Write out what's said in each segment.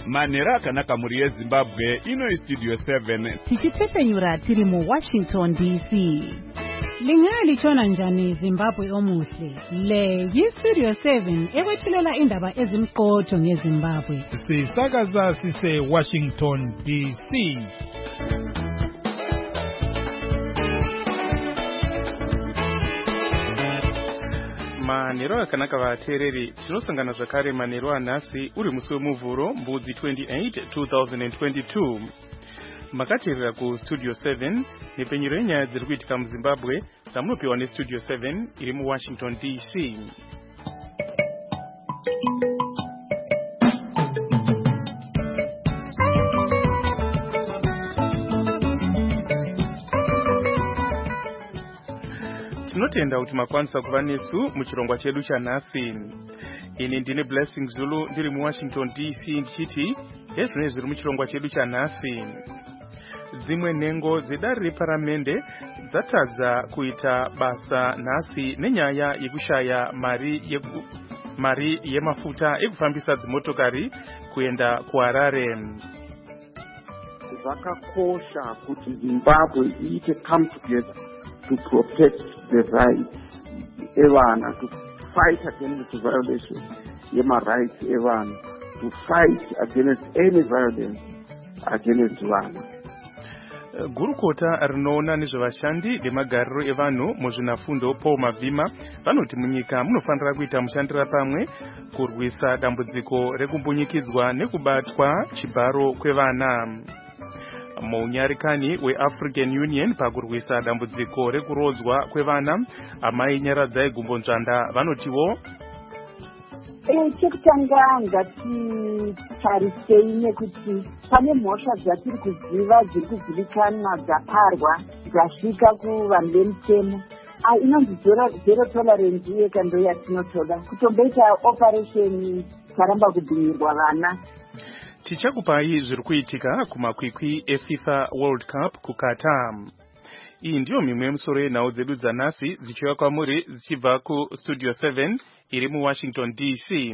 Manhero akanaka muri yeZimbabwe ino Studio 7 tichitepenyura tiri mu Washington DC. Lingalitshona njani Zimbabwe omuhle? Le yiStudio 7 ekwethilela indaba ezimqotho ngeZimbabwe. Sisakaza sise Washington DC. Manhero akanaka vateereri, tinosangana zvakare manhero anhasi uri musi wemuvhuro mbudzi 28 2022. Makateerera kuStudio 7 nepenyero yenyaya dziri kuitika muZimbabwe dzamunopiwa neStudio 7 iri muWashington DC. Tinotenda kuti makwanisa kuva nesu muchirongwa chedu chanhasi. Ini ndine Blessing Zulu ndiri muWashington DC ndichiti ezvinenge zviri muchirongwa chedu chanhasi. Dzimwe nhengo dzedare reparamende dzatadza kuita basa nhasi nenyaya yekushaya mari yemafuta ekufambisa dzimotokari kuenda kuHarare. Zvakakosha kuti Zimbabwe iite come together to protect the rights evana, to fight against the violation of rights evana, to fight against any violence against vana. Gurukota rinoona nezvevashandi vemagariro evanhu muzvinafundo Paul Mavhima vanoti munyika munofanira kuita mushandira pamwe kurwisa dambudziko rekumbunyikidzwa nekubatwa chibharo kwevana. Munyarikani weAfrican Union pakurwisa dambudziko rekurodzwa kwevana, amai Nyaradzai Gumbonzvanda vanotiwo chekutanga ngatitarisei nekuti pane mhosva dzatiri kuziva dziri kuzivikanwa dzaparwa dzasvika kuvanhu vemutemo. Inonzi zero tolerance yeka ndo yatinotoda kutomboita operation taramba kubhinyirwa vana. Tichakupai zviri kuitika kumakwikwi eFIFA World Cup kuQatar. Iyi ndiyo mimwe yemisoro yenhau dzedu dzanhasi dzichiuya kwamuri dzichibva kuStudio 7 iri muWashington DC.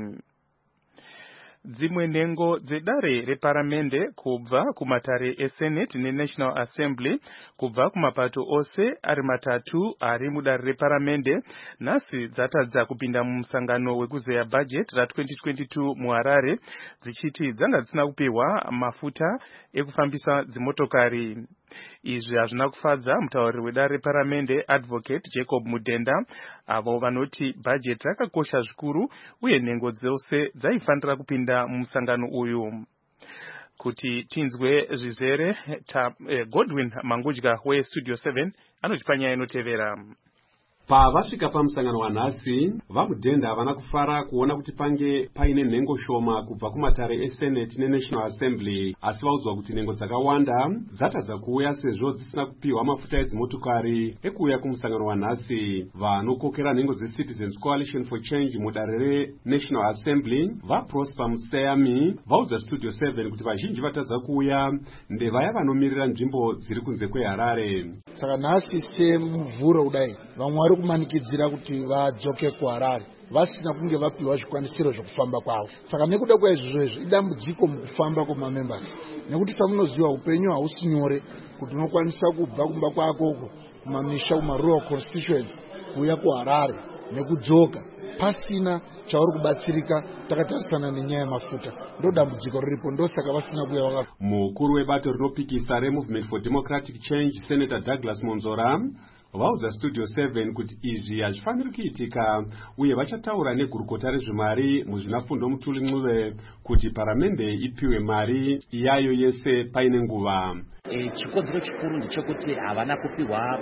Dzimwe nhengo dzedare reparamende kubva kumatare eSenate neNational Assembly kubva kumapato ose ari matatu ari mudare reparamende nhasi dzatadza kupinda mumusangano wekuzeya budget ra2022 muHarare dzichiti dzanga dzisina kupiwa mafuta ekufambisa dzimotokari. Izvi hazvina kufadza mutauriri wedare reparamende Advocate Jacob Mudenda, avo vanoti budget rakakosha zvikuru uye nhengo dzose dzaifanira kupinda mumusangano uyu. Kuti tinzwe zvizere, Godwin Mangudya weStudio 7 anotipa nyaya inotevera. Pavasvika pamusangano wanhasi, vaMudenda havana kufara kuona kuti pange paine nhengo shoma kubva kumatare eSenate neNational Assembly, asi vaudzwa kuti nhengo dzakawanda dzatadza kuuya sezvo dzisina kupiwa mafuta edzimotokari ekuuya kumusangano wanhasi. Vanokokera nhengo dzeCitizens Coalition for Change mudare reNational Assembly, vaProsper Musayami, vaudza Studio 7 kuti vazhinji vatadza kuuya ndevaya vanomirira nzvimbo dziri kunze kweHarare. Saka nhasi semuvhuro kudai vamwe kumanikidzira kuti vadzoke kuHarare vasina kunge vapiwa zvikwanisiro zvokufamba kwavo. Saka nekuda kwaizvozvo idambudziko mukufamba kwemamembers, nekuti samunoziva upenyu hausi nyore kuti unokwanisa kubva kumba kwako kumamisha kumarural constituency kuuya kuHarare nekudzoka pasina chauri kubatsirika takatarisana nenyaya yemafuta. Ndo dambudziko riripo, ndo saka vasina kuuya waka. Mukuru webato rinopikisa reMovement for Democratic Change Senator Douglas Monzora vaudza Studio 7 kuti izvi hazvifaniri kuitika uye vachataura negurukota rezvemari muzvinafundo Mutuli Ncube kuti paramende ipiwe mari iyayo yese paine nguva. Chikodzero chikuru ndechekuti havana kupiwa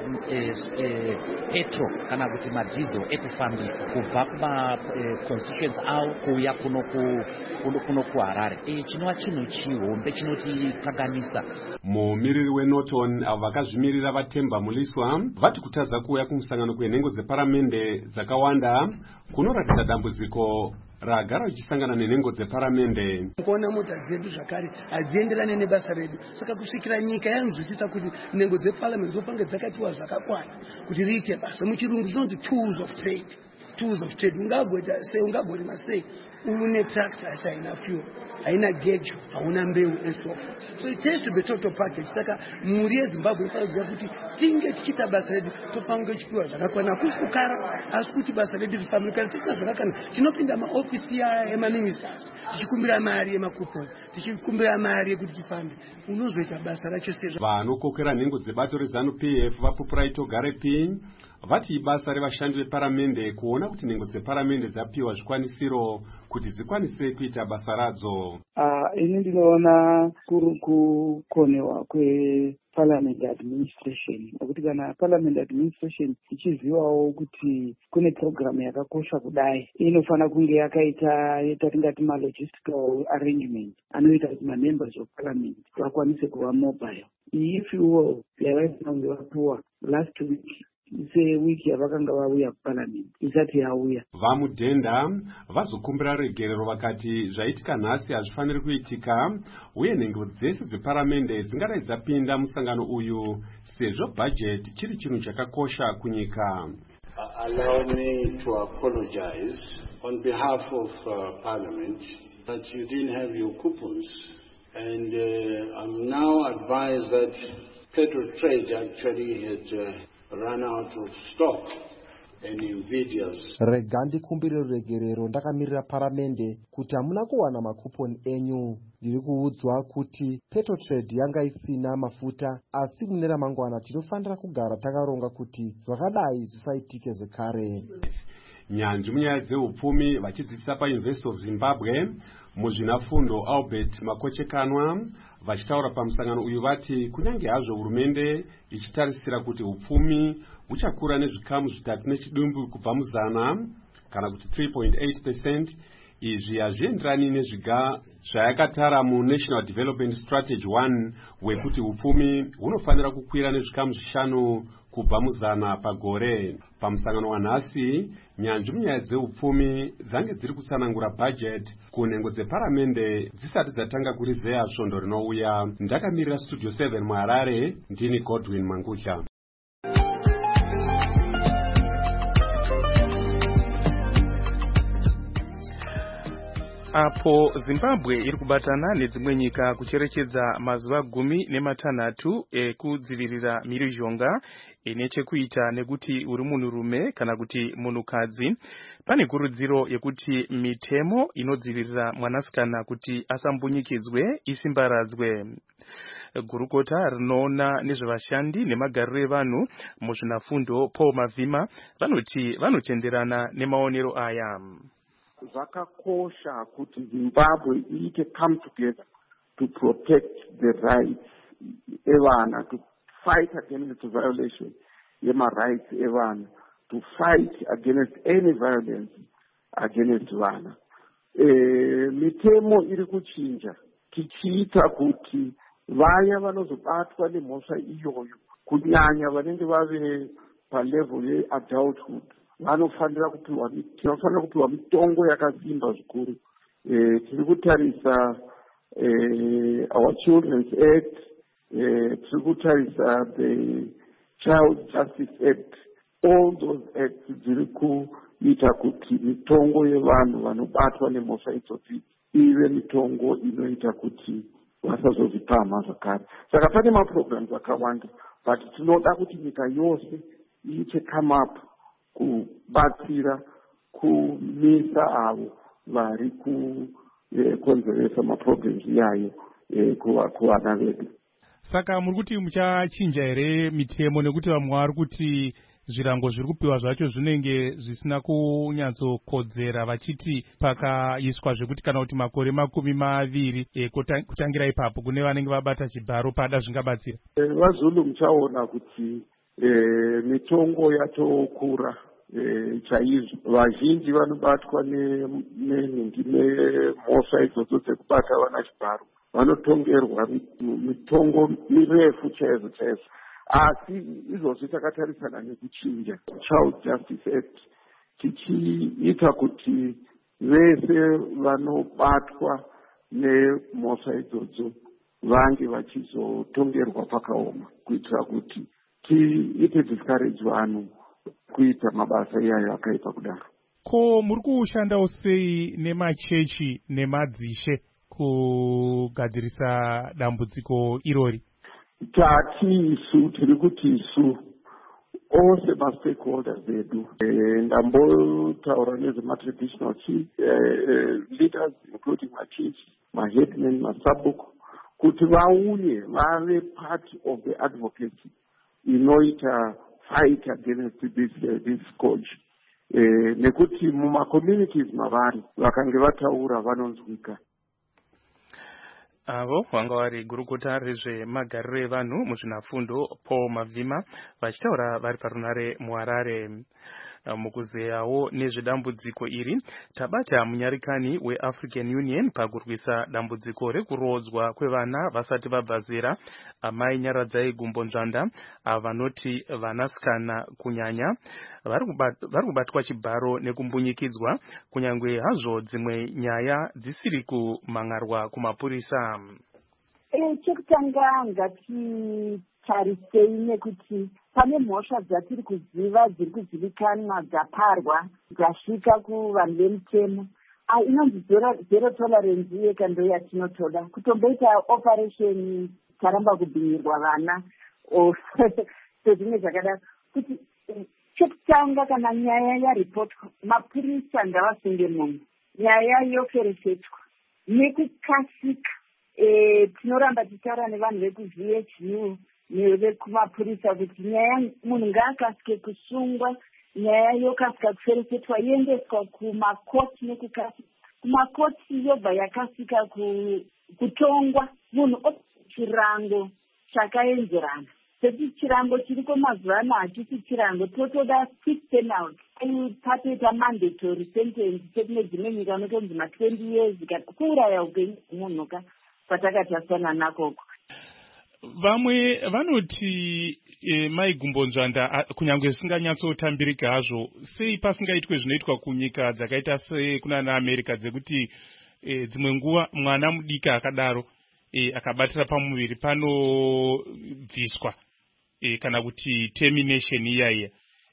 petro kana kuti madhizo ekufambisa kubva kuma constituents avo kuuya kuno kuHarare. Chinova chinhu chihombe chinotikanganisa. Mumiriri weNorton avo vakazvimirira vaTemba Muliswa vati kutadza kuuya kumusangano kwenhengo dzeparamende dzakawanda kunoratidza dambudziko ragara uchisangana nenhengo dzeparamende. Kuona mota dzedu zvakare hadzienderane nebasa redu, saka kusvikira nyika yanzwisisa kuti nhengo dzeparliament dzofanira dzakatiwa zvakakwana kuti riite basa. Muchirungu zvinonzi tools of trade. tools of trade. Ungagoti say une tractor asi haina fuel, haina gejo, hauna mbeu and so forth. So it has to be a total package. Saka muri yeZimbabwe inofanira kuti tinge tichita basa redu tofanira kuchipiwa zvakakwana, akusi kukara asi kuti basa redu rifamika tichita zvakakwana. Tinopinda maofisi emaministers tichikumbira mari yemakuponi, tichikumbira mari yekuti tifambe, unozoita basa racho sezvo. Vanokokera nhengo dzebato reZANU-PF vapupura itogare pini vati ibasa revashandi veparamende kuona kuti nhengo dzeparamende dzapiwa zvikwanisiro kuti dzikwanise kuita basa radzo. Ini ndinoona kuri kukonewa kweparliament administration, nokuti kana parliament administration ichizivawo kuti kune program yakakosha kudai, inofanira kunge yakaita yatingati logistical arrangement anoita kuti members of parliament vakwanise kuva mobile. If you will yavaisina kunge vapuwa last week wiki yavakanga vauya kuparliament isati yauya. VaMudhenda vazokumbira regerero vakati zvaitika nhasi hazvifaniri kuitika uye nhengo dzese dzeparamende dzingadai dzapinda musangano uyu sezvo bhajeti chiri chinhu chakakosha kunyika. Allow me to apologize on behalf of Parliament that you didn't have your coupons, and I'm now advised that petrol trade actually had run out of stock and invidious. Rega ndikumbire regerero ndakamirira paramende kuti hamuna kuwana makuponi enyu. Ndiri kuudzwa kuti petrol trade yanga isina mafuta, asi mune ramangwana tinofanira kugara takaronga kuti zvakadai zvisaitike zvekare. Nyanzvi munyaya dzeupfumi vachidzidzisa paUniversity of Zimbabwe muzvinafundo Albert Makochekanwa vachitaura pamusangano uyu vati kunyange hazvo hurumende ichitarisira kuti upfumi uchakura nezvikamu 3.2 kubva muzana kana kuti 3.8%, izvi hazvienderani nezviga zvayakatara muNational Development Strategy 1 wekuti upfumi hunofanira kukwira nezvikamu 5 kubva muzana pagore. Pamusangano wanhasi nyanzvi munyaya dzeupfumi dzange dziri kutsanangura bhajeti kunhengo dzeparamende dzisati dzatanga kurizeya svondo rinouya. Ndakamirira Studio 7 muHarare, ndini Godwin Mangutya. Apo Zimbabwe iri kubatana nedzimwe nyika kucherechedza mazuva 16 ekudzivirira mhirizhonga ine chekuita nekuti uri munhurume kana kuti munhukadzi. Pane kurudziro yekuti mitemo inodzivirira mwanasikana kuti asambunyikidzwe isimbaradzwe. Gurukota rinoona nezvevashandi nemagariro evanhu muzvinafundo Paul Mavhima vanoti vanotenderana nemaonero aya. Zvakakosha kuti Zimbabwe iite come together to protect the rights evana, to fight against the violation yema rights evana, to fight against any violence against vana. Mitemo iri kuchinja tichiita kuti vaya vanozobatwa nemhosva iyoyo kunyanya vanenge vave palevel yeadulthood vanofanira kupiwa mitongo yakasimba zvikuru. Tiri kutarisa our Children's Act, tiri kutarisa the Child Justice Act. All those acts dziri kuita kuti mitongo yevanhu vanobatwa nemhosva idzodzi ive mitongo inoita kuti vasazozvipamha zvakare. Saka pane maprograms akawanda, but tinoda kuti nyika yose iite come up kubatsira kumisa avo vari kukonzeresa maproblems iyayo kuvana vedu. Saka muri kuti muchachinja here mitemo, nekuti vamwe vari kuti zvirango zviri kupiwa zvacho zvinenge zvisina kunyatsokodzera, vachiti pakaiswa zvekuti kana kuti makore 20 kutangira ipapo kune vanenge vabata chibharo pada zvingabatsira. VaZulu muchaona kuti mitongo yatokura chaizvo. Vazhinji vanobatwa nenhingi nemhosva idzodzo dzekubata vana chibharo vanotongerwa mitongo mirefu chaizvo chaizvo. Asi izvozvi takatarisana nekuchinja Child Justice Act tichiita kuti vese vanobatwa nemhosva idzodzo vange vachizotongerwa pakaoma, kuitira kuti tiite discourage vanhu kuita mabasa iyayo akaipa kudaro. ko muri kushandawo sei nemachechi nemadzishe kugadzirisa dambudziko irori? Tati isu tiri kuti isu all ma-stakeholders edu ndambotaura nezvema-traditional leaders including machiefs, ma-headmen, masabhuku kuti vauye vave part of the advocacy inoita fight against this scourge. Nekuti muma-communities mavari vakange vataura vanonzwika. Avo vanga vari gurukota rezvemagariro evanhu muzvinafundo Paul Mavhima vachitaura vari parunare muHarare. Mukuzeyawo nezvedambudziko iri tabata munyarikani weAfrican Union pakurwisa dambudziko rekurodzwa kwevana vasati vabva zera, amai Nyaradzai Gumbonzvanda vanoti vanasikana kunyanya vari kubatwa chibharo nekumbunyikidzwa kunyangwe hazvo dzimwe nyaya dzisiri kumangarwa kumapurisa. Chekutanga ngatitarisei nekuti pane mhosva dzatiri kuziva dziri kuzivikanwa dzaparwa dzasvika kuvanhu vemutemo. Inonzi zero tolerance yeka ndo yatinotoda kutomboita operation taramba kubhinyirwa vana sezvimwe zvakadaro. Kuti chekutanga kana nyaya yaripotwa mapurisa ngavasunge munhu, nyaya yoferefetwa nekukasika. Tinoramba tichitaura nevanhu vekuVHU nevekumapurisa kuti nyaya munhu ngaakasike kusungwa, nyaya yokasika kuferefetwa iendeswa kumakoti nekukasika. Kumakoti yobva yakasika kutongwa munhu chirango chakaenzerana. Sekuti chirango chiriko mazuva ano hachisi chirango, totoda stick penalty. Patoita mandatory sentence sekune dzimwe nyika unotonzi 20 years kuuraya upenyu hwemunhu patakatarisana nakoko. Vamwe vanoti Mai Gumbonzvanda kunyange zvisinganyatsotambirika hazvo, sei pasingaitwe zvinoitwa kunyika dzakaita sekunana America dzekuti dzimwe nguva mwana mudika akadaro akabatira pamuviri panobviswa kana kuti termination iyaiya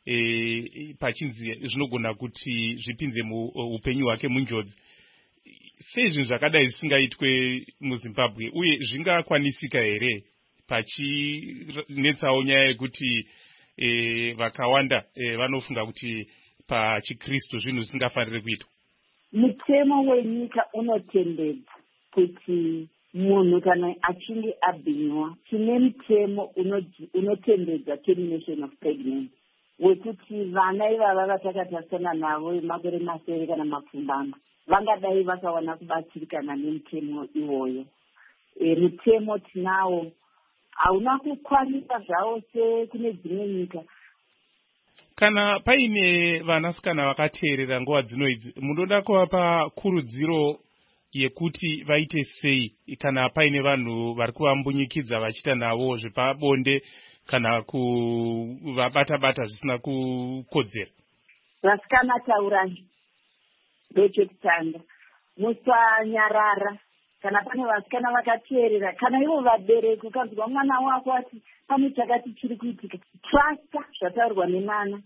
pachinzi zvinogona kuti zvipinze upenyu hwake munjodzi. Sei zvinhu zvakadai zvisingaitwe muZimbabwe uye zvingakwanisika here pachinetsawo nyaya yekuti vakawanda vanofunga kuti pachiKristu zvinhu zvisingafaniri kuitwa? Mutemo wenyika unotendedza kuti munhu kana achinge abhinywa, tine mutemo unotendedza termination of pregnancy wekuti vana ivava vatakatarisana navo makore masere kana mapfumbamwe vangadai vakawana kubatsirikana nemutemo iwoyo. Mutemo tinawo hauna kukwanisa zvavo sekune dzimwe nyika. Kana paine vanasikana vakateerera nguva dzinoidzi, munoda kuvapa kurudziro yekuti vaite sei kana paine vanhu vari kuvambunyikidza vachiita navo zvepabonde kana kuvabata-bata zvisina kukodzera? Vasikana taurani ndechekutanga, musanyarara kana pane vasikana vakateerera, kana ivo vabereki ukanzwa mwana wako ati pane chakati chiri kuitika, trasta zvataurwa nemwana.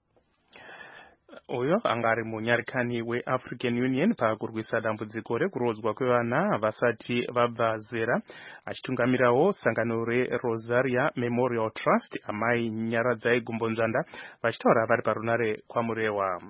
Uyo angari munyarikani weAfrican Union pakurwisa dambudziko rekurodzwa kwevana vasati vabva zera, achitungamirawo sangano reRosaria Memorial Trust, amai Nyaradzai Gumbonzvanda vachitaura vari parunare kwaMurewa.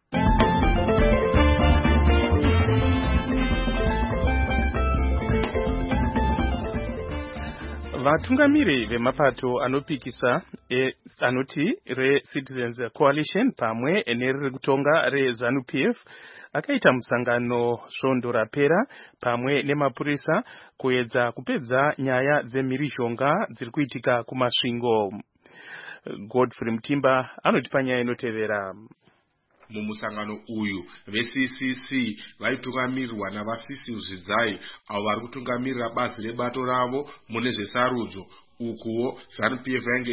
Vatungamiri vemapato anopikisa anoti reCitizens Coalition pamwe neriri kutonga reZANU-PF akaita musangano svondo rapera pamwe nemapurisa kuedza kupedza nyaya dzemhirizhonga dziri kuitika kumasvingo. Godfrey Mutimba anotipa nyaya inotevera. Mumusangano uyu veCCC vaitungamirirwa navasisi Zvidzai avo vari kutungamirira bazi rebato ravo mune zvesarudzo. Ukuwo ZANU-PF yange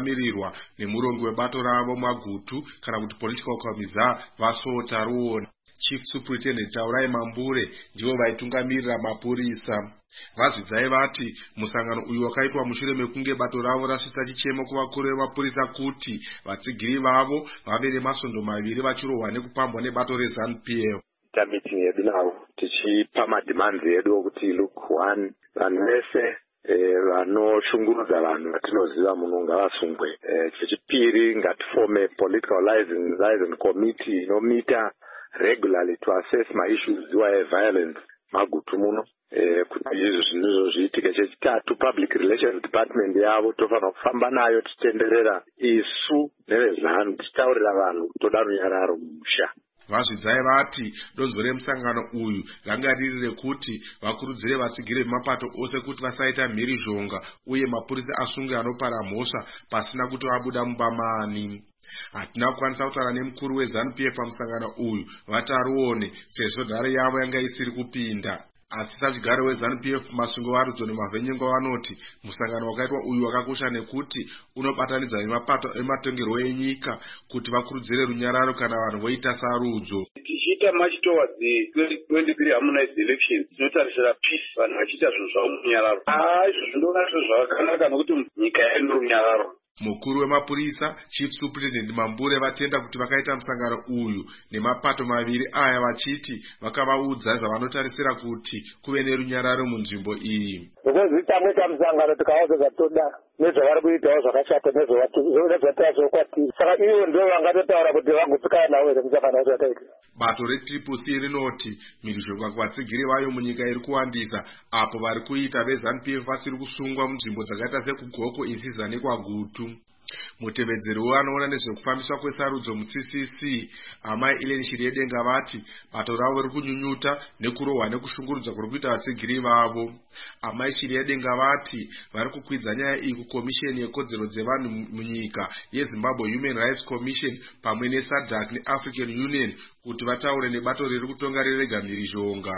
ichitungamirirwa nemurongo webato ravo Magutu kana kuti political commissar Vasota Ruona. Chief Superintendent Taurai Mambure ndivo vaitungamirira mapurisa. Vazvidzai vati musangano uyu wakaitwa mushure mekunge bato ravo rasvitsa chichemo kuvakuru vemapurisa kuti vatsigiri vavo vave nemasondo maviri vachirohwa nekupambwa nebato reZANU-PF. Meeting yedu navo tichipa mademand edu okuti look one vanhu vese vanoshungurudza vanhu vatinoziva muno ngavasungwe. Chechipiri ngatifome political liaison committee inomita regularly to assess issues violence magutu muno kuti izvo zvinhu zviitike. Chechitatu public relations department yavo tofanira kufamba nayo tichitenderera isu nevezanu tichitaurira vanhu toda runyararo mumusha. Vazvidzai vati donzvo remusangano uyu ranga riri rekuti vakurudzire vatsigiri vemapato ose kuti vasaita mhirizhonga uye mapurisa asunge anopara mhosva pasina kuti vabuda mubamani. Hatina kukwanisa kutaura nemukuru weZANU-PF pamusangano uyu vataruone sezvo nhare yavo yanga isiri kupinda. Asi sachigaro weZANU-PF Masungo Varudzo nemavhenyengo vanoti musangano wakaitwa uyu wakakosha nekuti unobatanidza vemapato ematongerwo enyika kuti vakurudzire runyararo kana vanhu voita sarudzo. Tichiita march towards the 2023 harmonized elections tinotarisira peace, vanhu vachiita zvinhu zvavo murunyararo. Izvo zvinoona zvakanaka nokuti nyika yaino runyararo. Mukuru wemapurisa Chief Superintendent Mambure vatenda kuti vakaita musangano uyu nemapato maviri aya vachiti vakavaudza zvavanotarisira kuti kuve nerunyararo munzvimbo iyi. Tamwe musangano tikaona zvatoda nezvavari kuitawo zvakashata nezvatazvokwatira. Saka ivo ndio vangatotaura kuti vangotsikana nawo musangano zvakaita. Bato reTCC rinoti mhirizhonga kuvatsigiri vayo munyika iri kuwandisa apo vari kuita veZANU-PF vasiri kusungwa munzvimbo dzakaita sekugoko Insiza nekwaGutu. Mutevedzeri wanoona nezvekufambiswa kwesarudzo muCCC amai Ellen Shiriedenga vati bato ravo riri kunyunyuta nekurohwa nekushungurudza kuri kuita vatsigiri vavo. Amai Shiriedenga vati vari kukwidza nyaya iyi kukomisheni yekodzero dzevanhu munyika yeZimbabwe Human Rights Commission pamwe neSADC neAfrican Union kuti vataure nebato riri kutonga rirega mhirizhonga.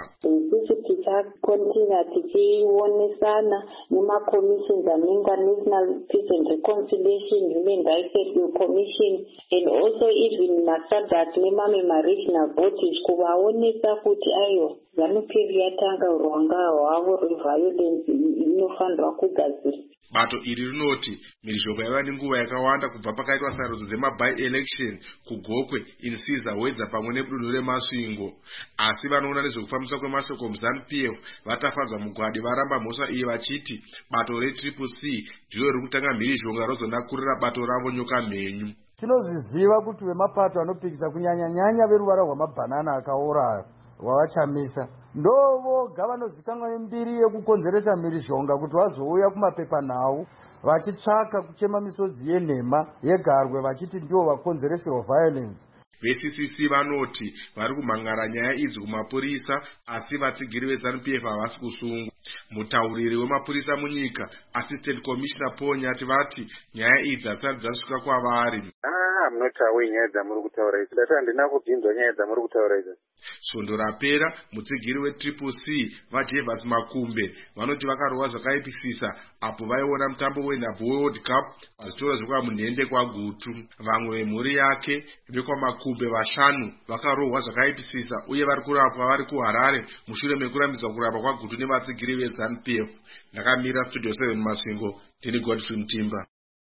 Continue tichionesana nemaCommissions anenga National Peace and Reconciliation, Human Rights Commission, and also even maSADC nemamwe regional bodies kuvaonesa kuti aiwa ZANU-PF yatanga urwanga hwavo rweviolence inofanirwa kugadzirwa. Bato iri rinoti mhirizhonga yava nenguva yakawanda kubva pakaitwa sarudzo dzema-by-election kuGokwe, Insiza, Wedza pamwe nedunhu reMasvingo. Asi vanoona nezvekufambiswa kwemashoko muZANU-PF vatafadzwa mugwadi varamba mhosva iyi vachiti bato reTCC ndiro riri kutanga mhirizhonga rozonakurira bato ravo nyoka mhenyu. Tinozviziva kuti vemapato anopikisa kunyanya veruvara rwamabhanana akaora rwavachamisa ndovoga vanozikanwa nembiri yekukonzeresa mhirizhonga kuti vazouya kumapepanhau vachitsvaka kuchema misodzi yenhema yegarwe vachiti ndivo vakonzeresi violence. VeCCC vanoti vari kumhangara nyaya idzi kumapurisa asi vatsigiri veZANU-PF havasi kusungwa. Mutauriri wemapurisa munyika Assistant Commissioner Paul Nyati vati nyaya idzi hadzisati dzasvika kwavari. Munotaura nyaya dzamuri kutaura idzi. Data handina kubvinzwa nyaya dzamuri kutaura idzi. Svondo rapera mutsigiri weTCC vaJevers Makumbe vanoti vakarohwa zvakaipisisa apo vaiona mutambo wenhabvu weWorld Cup vazvitora zvekwamunhende kwaGutu. Vamwe vemhuri yake vekwaMakumbe vashanu vakarohwa zvakaipisisa uye vari kurapwa vari kuHarare mushure mekurambidzwa kurapa kwaGutu nevatsigiri veZANU-PF. Ndakamira Studio 7 Masvingo, ndini Godfrey Mutimba.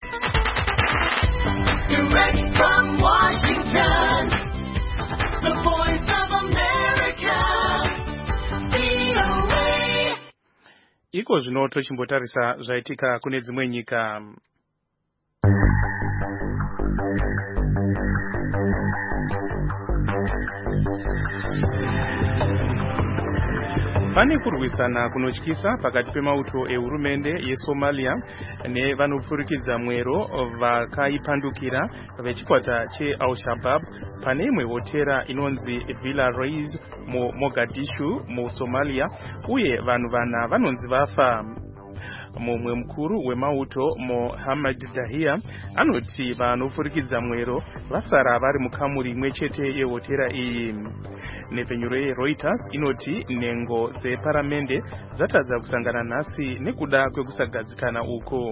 Direct from Washington, the voice of America, VOA. Iko zvino tochimbotarisa zvaitika kune dzimwe nyika. Pane kurwisana kunotyisa pakati pemauto ehurumende yeSomalia nevanopfurikidza mwero vakaipandukira vechikwata cheAl-Shabaab pane imwe hotera inonzi Villa Reis muMogadishu muSomalia uye vanhu vana vanonzi vafa. Mumwe mukuru wemauto Mohammed Dahia anoti vanopfurikidza mwero vasara vari mukamuri imwe chete yehotera iyi. Nepfenyuro yeReuters inoti nhengo dzeparamende dzatadza kusangana nhasi nekuda kwekusagadzikana uko.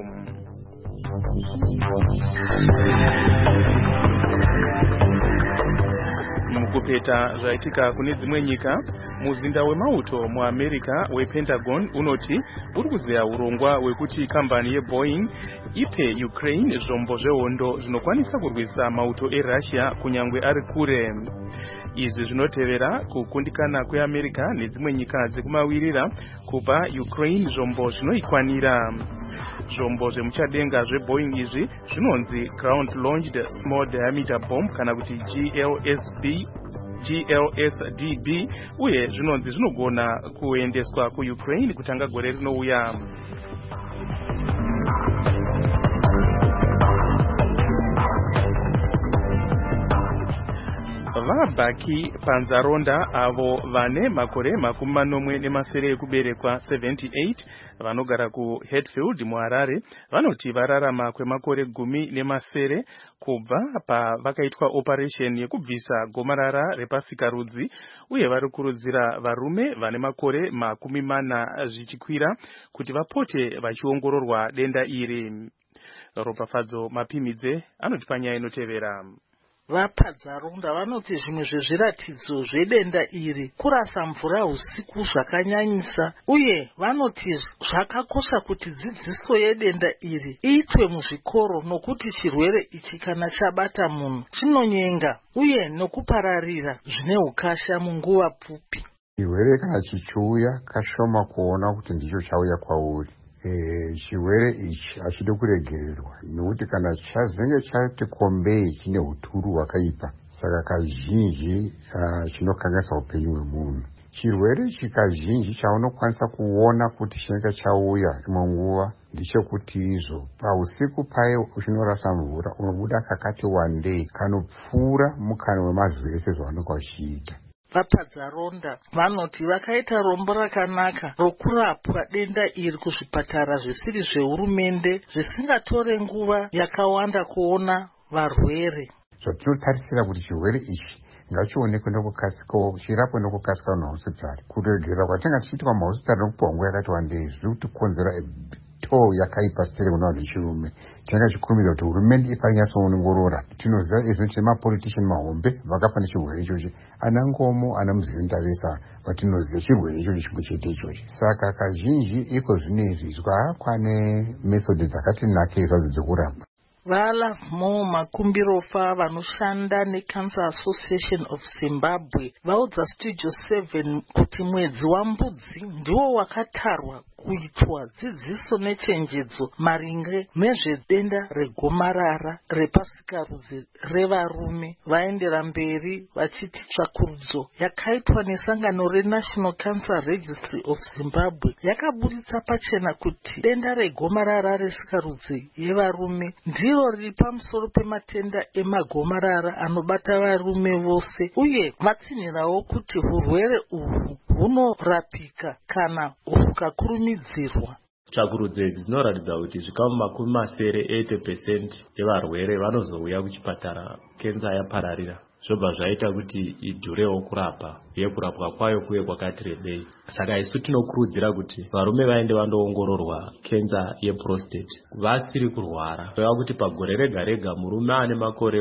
kupeta zvaitika kune dzimwe nyika, muzinda wemauto muAmerica wePentagon unoti uri kuzeya urongwa hwekuti kambani yeBoeing ipe Ukraine zvombo zvehondo zvinokwanisa kurwisa mauto eRussia kunyangwe ari kure. Izvi zvinotevera kukundikana kweAmerica nedzimwe nyika dzekumawirira kupa Ukraine zvombo zvinoikwanira. Zvombo zvemuchadenga zveBoeing izvi zvinonzi Ground Launched Small Diameter Bomb kana kuti GLSDB uye zvinonzi zvinogona kuendeswa kuUkraine kutanga gore rinouya. Vabhaki panzaronda avo vane makore 80 ekuberekwa 78 vanogara kuHatfield muHarare vanoti vararama kwemakore 10 kubva pavakaitwa operation yekubvisa gomarara repasikarudzi uye vari kurudzira varume vane makore 40 zvichikwira kuti vapote vachiongororwa denda iri. Ropafadzo Mapimidze anoti panyaya inotevera. Vapadzaronda vanoti zvimwe zvezviratidzo zvedenda iri kurasa mvura usiku zvakanyanyisa uye vanoti zvakakosha kuti dzidziso yedenda iri iitwe muzvikoro nokuti chirwere ichi kana chabata munhu chinonyenga uye nokupararira zvine ukasha munguva pfupi. Chirwere kana chichiuya kashoma kuona kuti ndicho chauya kwauri. Chirwere ichi hachidi kuregererwa nokuti kana chazenge chati kombei chine huturu hwakaipa saka kazhinji chinokanganisa upenyu hwemunhu. Chirwere ichi kazhinji chaunokwanisa kuona kuti chinenge chauya imwe nguva ndechekuti izvo pausiku paye uchinorasa mvura unobuda kakati wandei kanopfuura mukana wemazuva ese zvaunenge uchiita. Vapadzaronda vanoti vakaita rombo rakanaka rokurapwa denda iri kuzvipatara zvisiri zvehurumende zvisingatore nguva yakawanda kuona varwere. Zvatinotarisira kuti chirwere ichi ngachionekwe nokukasika chirapwe nokukasika mumahospitari. Kuregera kwatinga tichiitwa mumahospitari nokupiwa nguva yakati wandei zviri kutikonzera too yakaipa sitere kuna vanhu vechirume. Tinenge tichikurumidza kuti hurumende ipanyasoongorora. Tinoziva izvo tine mapolitician mahombe vakafa nechirwere ichochi. Ana Ngomo, ana Muzivindavesa vatinoziva chirwere ichochi chimwe chete ichochi. Saka kazhinji iko zvinezvi zvakwane methodi dzakati nakei zvadzo dzekurapa. Vala Mo Makumbirofa vanoshanda neCancer Association of Zimbabwe vaudza Studio 7 kuti mwedzi waMbudzi ndiwo wakatarwa kuitwa dzidziso nechenjedzo maringe nezvedenda regomarara repasikarudzi revarume. Vaendera mberi vachiti tsvakurudzo yakaitwa nesangano reNational Cancer Registry of Zimbabwe yakaburitsa pachena kuti denda regomarara resikarudzi yevarume ndiro riri pamusoro pematenda emagomarara anobata varume vose uye vatsinhirawo kuti urwere uhwu hunorapika kana hukakurumidzirwa. Tsvakurudzo idzi dzinoratidza kuti zvikamu 80% yevarwere vanozouya kuchipatara kenza yapararira zvobva zvaita kuti idhurewo kurapa uye kurapwa kwayo kuve kwakati rebei. Saka isu tinokurudzira kuti varume vaende vandoongororwa kenza yeprostate vasiri kurwara. Kureva kuti pagore rega rega murume ane makore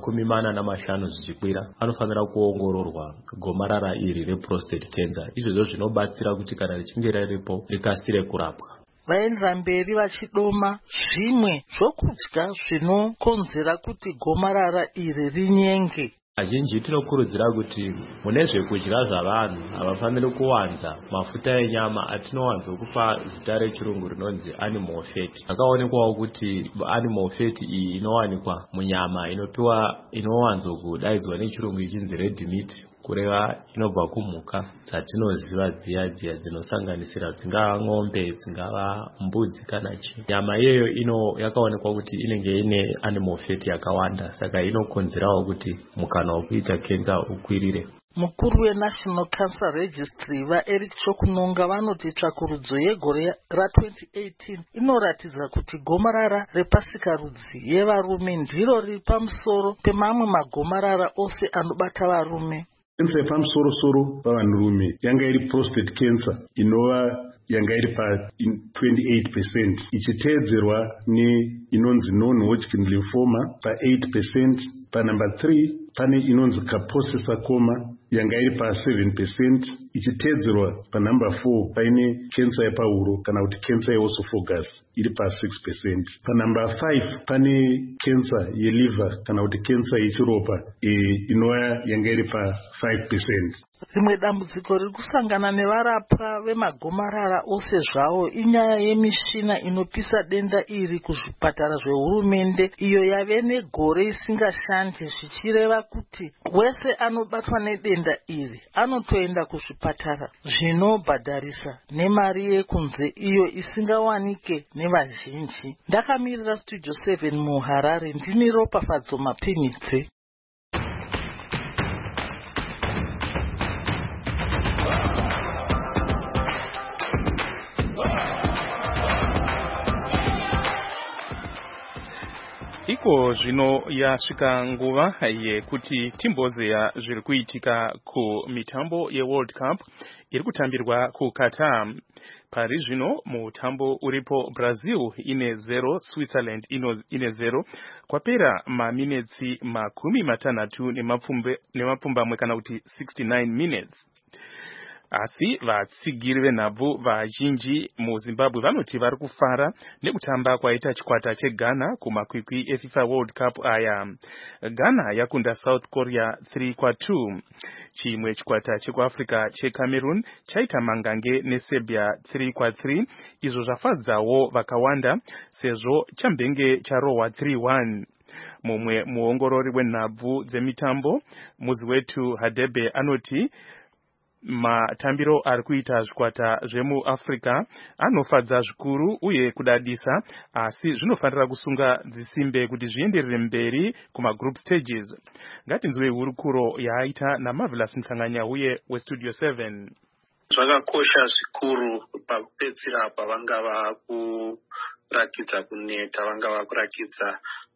45 zvichikwira anofanira kuongororwa gomarara iri reprostate cancer. Izvozvo zvinobatsira kuti kana richinge riripo rikasire kurapwa. Vaendera mberi vachidoma zvimwe zvokudya zvinokonzera kuti gomarara iri rinyenge. Azhinji tinokurudzira kuti mune zvekudya zvavanhu havafaniri kuwanza mafuta enyama atinowanzokupa zita rechirungu rinonzi animal fat. Akaonekwawo kuti animal fat iyi inowanikwa munyama inowanzokudaidzwa nechirungu ichinzi red meat, kureva inobva kumhuka dzatinoziva dziya dzinosanganisira dzingava ng'ombe, dzingava mbudzi kana chii. Nyama iyoyo yakaonekwa kuti inenge ine animal fat yakawanda, saka inokonzerawo kuti mukana wekuita kenza ukwirire. Mukuru weNational Cancer Registry vaEric Chokunonga vanoti tsvakurudzo yegore ra2018 inoratidza kuti gomarara repasikarudzi yevarume ndiro riri pamusoro pemamwe magomarara ose anobata varume. Kensa yepamusoro pavanhurume yanga iri prostate cancer inova yanga iri pa28% ichiteedzerwa inonzi non-Hodgkin lymphoma pa8%, pa number 3 pane inonzi kaposesa koma yanga iri pa7%, ichiteedzerwa panumber 4 paine kensa yepahuro kana kuti kensa yeosophagus iri pa6%. Panumber 5 pane kensa yeliver kana kuti kensa yechiropa inova yanga iri pa5%. Rimwe dambudziko riri kusangana nevarapwa vemagomarara ose zvawo inyaya yemishina inopisa denda iri kuzvipatara zvehurumende iyo yave negore isingashandi, zvichireva kuti wese anobatwa nedenda iri anotoenda kuzvipatara zvinobhadharisa nemari yekunze iyo isingawanike nevazhinji. Ndakamirira Studio 7 muHarare, ndini Ropafadzo Mapimidze. Iko zvino yasvika nguva yekuti timbozeya zviri kuitika kumitambo yeWorld Cup iri kutambirwa kuQatar. Pari zvino mutambo uripo Brazil ine 0, Switzerland ine 0. Kwapera maminitsi 60 nemapfumbamwe kana kuti 69 minutes. Asi vatsigiri venhabvu vazhinji muZimbabwe vanoti vari kufara nekutamba kwaita chikwata cheGhana kumakwikwi eFIFA World Cup aya. Ghana yakunda South Korea 3-2. Chimwe chikwata chekuAfrica cheCameroon chaita mangange neSerbia 3-3, izvo zvafadzawo vakawanda sezvo chambenge charohwa 3-1. Mumwe muongorori wenhabvu dzemitambo muzi wetu Hadebe anoti matambiro ari kuita zvikwata zvemuAfrica anofadza zvikuru uye kudadisa, asi zvinofanira kusunga dzisimbe kuti zvienderere mberi kumagroup stages. Ngatinzwe hurukuro yaita naMarvelous Mkanganya uye weStudio 7. Zvakakosha zvikuru pakupedzisira pavangava kurakidza kuneta, vangava kurakidza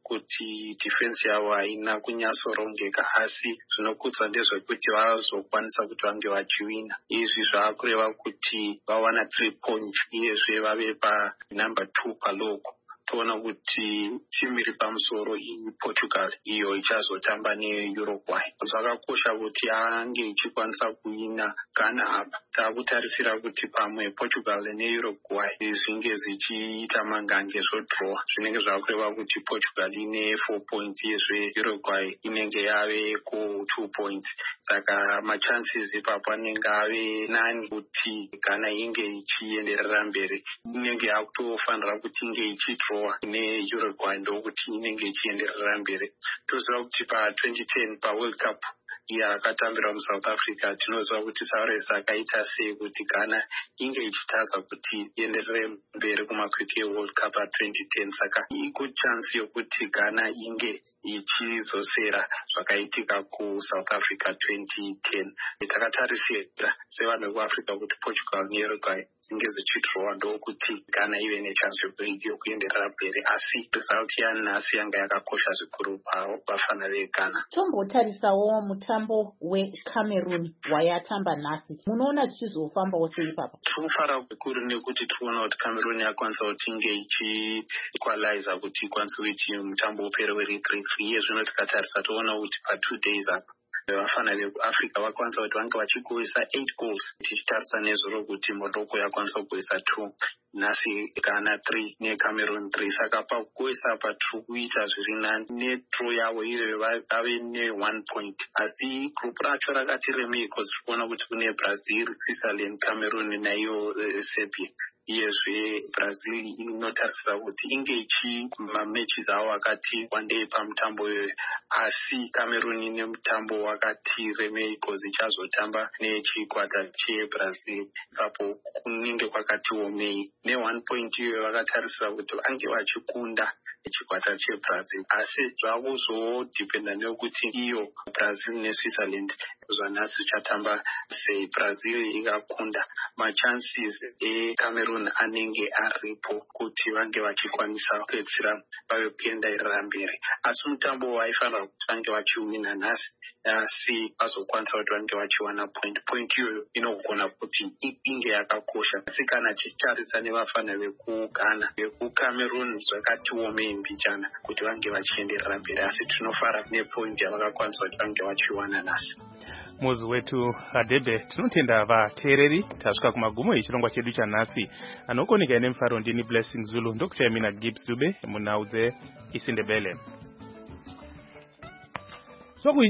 kuti defense yavo haina kunyasorongeka, asi zvinokudzwa ndezvekuti vazokwanisa kuti vange vachiwina. Izvi zvaakureva kuti vawana 3 points uyezve vave panumber 2 paloko. Toona kuti timu iri pamusoro Portugal iyo ichazotamba neUruguay. Zvakakosha kuti ange ichikwanisa kuwina Ghana apa. Takutarisira kuti pamwe Portugal neUruguay zvinge zvichiita mangange zvodraw, zvinenge zvakureva kuti Portugal ine 4 points yezve Uruguay inenge yave ku2 points. Saka machances ipapo anenge ave nani kuti Ghana inge ichienderera mberi. Inenge yakutofanira kuti inge ichidraw neUruguay ndokuti inenge ichienderera mberi. Toziva kuti pa2010 paWorld Cup yakatambirwa muSouth Africa tinoziva kuti Saurez akaita sei kuti Ghana inge ichitaza kuti ienderere mberi kumakwikwi eWorld Cup a2010. Saka iko chance yokuti Ghana inge ichizosera zvakaitika kuSouth Africa 2010. Takatarisira sevanhu vekuAfrica kuti Portugal neUruguay dzinge zichidraw ndokuti Ghana ive nechance yokuenderera mberi, asi result yanhasi yanga yakakosha zvikuru pavafana veGhana. Tombotarisawo mutambo weCameroon wayatamba nhasi, munoona zvichizofambawo sei papa? Tirikufara zvikuru nekuti tikuona kuti Cameroon yakwanisa kuti inge ichi-equalize kuti ikwanise kuti mutambo upere weri 3-3. Iye zvino tikatarisa toona kuti pa2 days apa vafana vekuAfrica vakwanisa kuti vange vachigoisa 8 goals. Tichitarisa nezuro kuti Morocco yakwanisa kugoisa 2, nhasi Ghana 3 neCameroon 3. Saka pakugoisa apa tiri kuita zviri nani. Nedraw yavo iyo vave ne1 point, asi group racho rakati remei because tikuona kuti kune Brazil, Switzerland, Cameroon naiyo Serbia. Iyezve Brazil inotarisira kuti inge ichi mamatches avo akati wandei pamutambo iyoyo, asi Cameroon ine mutambo wakati remei because ichazotamba nechikwata cheBrazil. Ipapo kunenge kwakati omei. Ne1 point iyoyo vakatarisira kuti vange vachikunda chikwata cheBrazil, asi zvakuzodhipenda nekuti iyo Brazil neSwitzerland kuzwa nhasi chatamba sei. Brazil ikakunda, machances eCameroon anenge aripo kuti vange vachikwanisa kupedzisira vave kuenderera mberi, asi mutambo waifanira kuti vange vachiwina nhasi, asi vazokwanisa kuti vange vachiwana point iyoyo inogona kuti inge yakakosha. Asi kana tichitarisa nevafana vekugana vekuCameroon zvakati omei mbichana kuti vange vachienderera mberi, asi tinofara nepoint yavakakwanisa kuti vange vachiwana nhasi. Muzi wetu Adebe, tinotenda vateereri. Tasvika kumagumo echirongwa chedu chanhasi. Anokoneka nemufaro ndini Blessing Zulu, ndokusiyai mina Gibbs Dube munhau dzeIsindebele.